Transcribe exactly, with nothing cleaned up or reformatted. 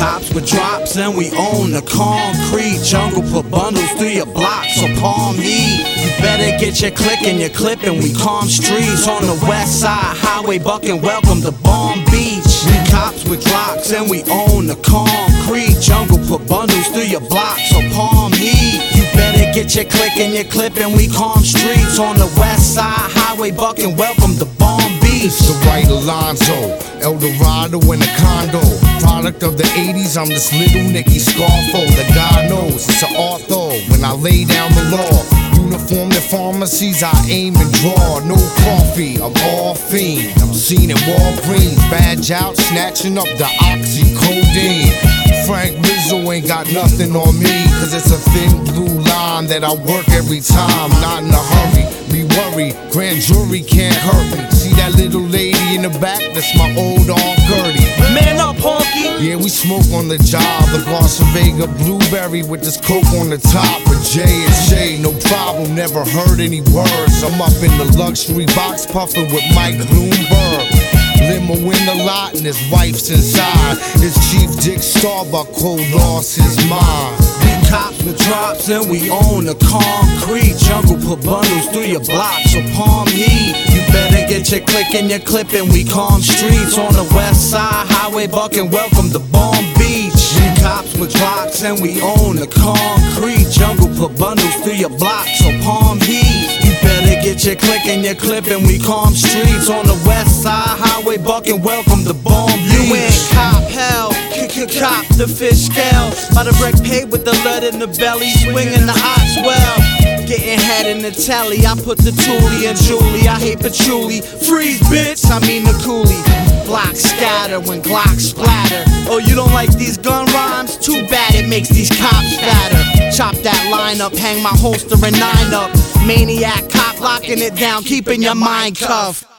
cops with drops and we own the concrete jungle. Put bundles through your block, so palm heat. You better get your click and your clip, and we calm streets on the west side highway, bucking welcome to Palm Beach. We cops with drops and we own the concrete jungle. Put bundles through your block, so palm heat. You better get your click and your clip, and we calm streets on the west side highway, bucking welcome to Palm Beach. It's the right Alonzo, El Dorado in a condo. Product of the eighties, I'm this little Nicky Scarfo. The guy knows it's an art though when I lay down the law. Uniform in pharmacies, I aim and draw. No coffee, I'm all fiend. I'm seen in Walgreens, badge out, snatching up the oxycodone. Frank Rizzo ain't got nothing on me, cause it's a thin blue line that I work every time. Not in a hurry, be worried, grand jury can't hurt me. See that little lady in the back? That's my old Aunt Gertie. Man up, honky! Yeah, we smoke on the job, the Garcia Vega blueberry with this coke on the top. But J and J, no problem, never heard any words. I'm up in the luxury box puffing with Mike Bloomberg. Limo in the lot and his wife's inside. His chief Dick Starbuck cold lost his mind. We cops with drops and we own the concrete jungle. Put bundles through your block, so palm heat. You better get your click and your clip, and we calm streets on the west side highway, bucking welcome to Palm Beach. We cops with drops and we own the concrete jungle. Put bundles through your block, so palm heat. You better get your click and your clip, and we calm streets on the west side highway, bucking welcome to Palm Beach. You ain't cop hell, cop the fish scale. By the wreck paid with the lead in the belly, swinging the ox well. Getting head in the telly, I put the Thule and Julie. I hate patchouli, freeze bitch, I mean the coolie. Blocks scatter when Glocks splatter. Oh, you don't like these gun rhymes? Too bad, it makes these cops fatter. Chop that line up, hang my holster and nine up. Maniac cop locking it down, keeping your mind cuffed.